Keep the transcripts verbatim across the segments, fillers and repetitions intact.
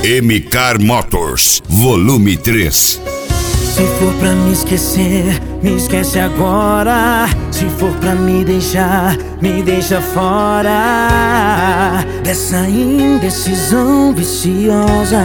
M-Car Motors, volume três. Se for pra me esquecer, me esquece agora. Se for pra me deixar, me deixa fora dessa indecisão viciosa.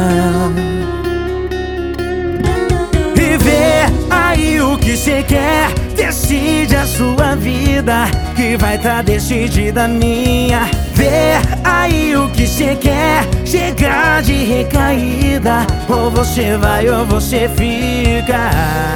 E vê aí o que cê quer, decide a sua vida, que vai tá decidida a minha. Vê aí o que cê quer, chegar de recaída, ou você vai ou você fica.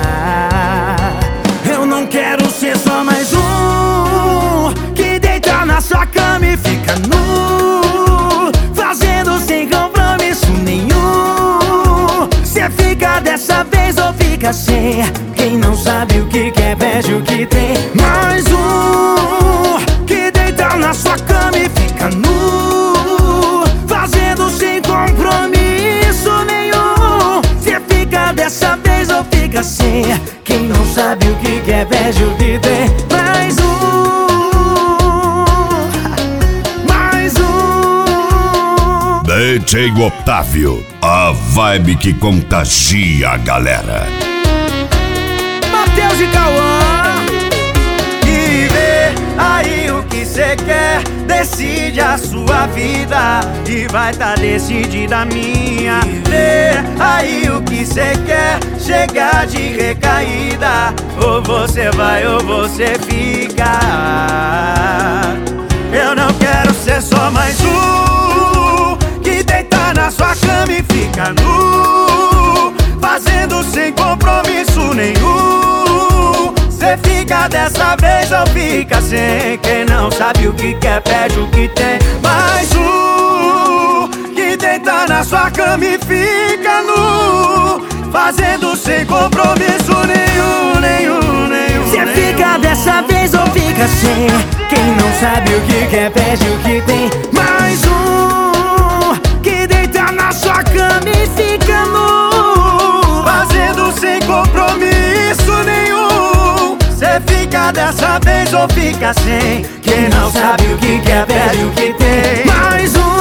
Eu não quero ser só mais um que deita na sua cama e fica nu, fazendo sem compromisso nenhum. Cê fica dessa vez ou fica sem. Quem não sabe o que quer perde o que tem. Mais um que deita na sua cama e fica nu, fazendo sem compromisso nenhum. Cê fica dessa vez ou fica sem. Quem não sabe o que quer perde o que tem. Mais um, mais um. D J Otávio, a vibe que contagia a galera. Matheus e Cauã. E vê aí o que cê quer, decide a sua vida, e vai tá decidida a minha. Vê aí o que cê quer, chegar de recaída, ou você vai ou você fica. Eu não quero ser só mais um que deita na sua cama e fica nu, fazendo sem compromisso nenhum. Cê fica dessa vez ou fica sem. Quem não sabe o que quer perde o que tem. Mais um que deita na sua cama e fica nu, fazendo sem compromisso nenhum, nenhum, nenhum. Cê fica dessa vez ou fica sem. Quem não sabe o que quer perde o que tem. Mais um que deita na sua cama e fica nu, fazendo sem compromisso nenhum. Cê fica dessa vez ou fica sem. Quem não sabe o que quer perde o que tem. Mais um